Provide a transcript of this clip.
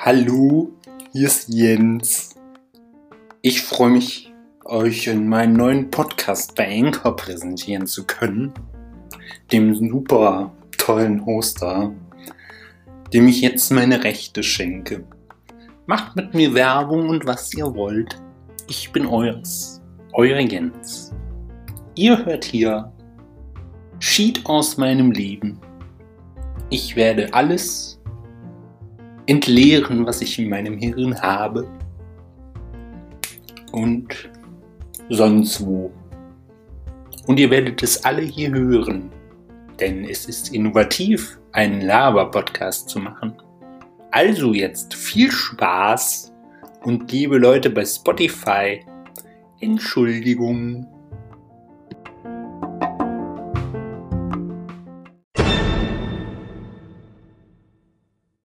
Hallo, hier ist Jens. Ich freue mich, euch in meinem neuen Podcast bei Anchor präsentieren zu können, dem super tollen Hoster, dem ich jetzt meine Rechte schenke. Macht mit mir Werbung und was ihr wollt. Ich bin euer Jens. Ihr hört hier Schied aus meinem Leben. Ich werde alles entleeren, was ich in meinem Hirn habe und sonst wo. Und ihr werdet es alle hier hören, denn es ist innovativ, einen Laber-Podcast zu machen. Also jetzt viel Spaß und liebe Leute bei Spotify, Entschuldigung.